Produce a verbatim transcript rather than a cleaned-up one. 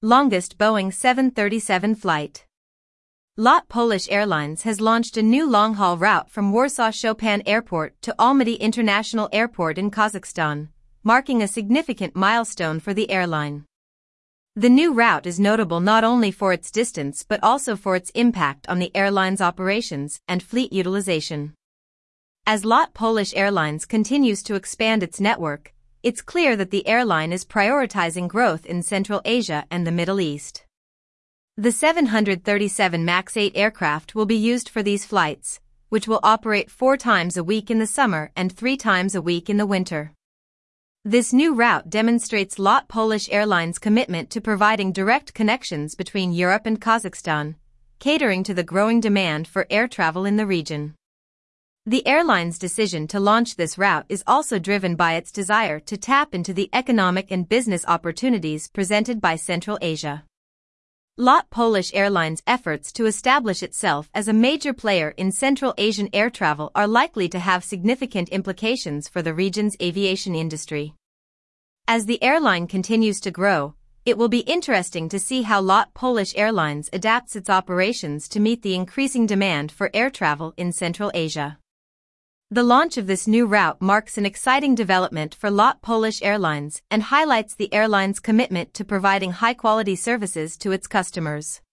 Longest Boeing seven thirty-seven flight. LOT Polish Airlines has launched a new long-haul route from Warsaw Chopin Airport to Almaty International Airport in Kazakhstan, marking a significant milestone for the airline. The new route is notable not only for its distance but also for its impact on the airline's operations and fleet utilization. As LOT Polish Airlines continues to expand its network, it's clear that the airline is prioritizing growth in Central Asia and the Middle East. The seven thirty-seven MAX eight aircraft will be used for these flights, which will operate four times a week in the summer and three times a week in the winter. This new route demonstrates LOT Polish Airlines' commitment to providing direct connections between Europe and Kazakhstan, catering to the growing demand for air travel in the region. The airline's decision to launch this route is also driven by its desire to tap into the economic and business opportunities presented by Central Asia. LOT Polish Airlines' efforts to establish itself as a major player in Central Asian air travel are likely to have significant implications for the region's aviation industry. As the airline continues to grow, it will be interesting to see how LOT Polish Airlines adapts its operations to meet the increasing demand for air travel in Central Asia. The launch of this new route marks an exciting development for LOT Polish Airlines and highlights the airline's commitment to providing high-quality services to its customers.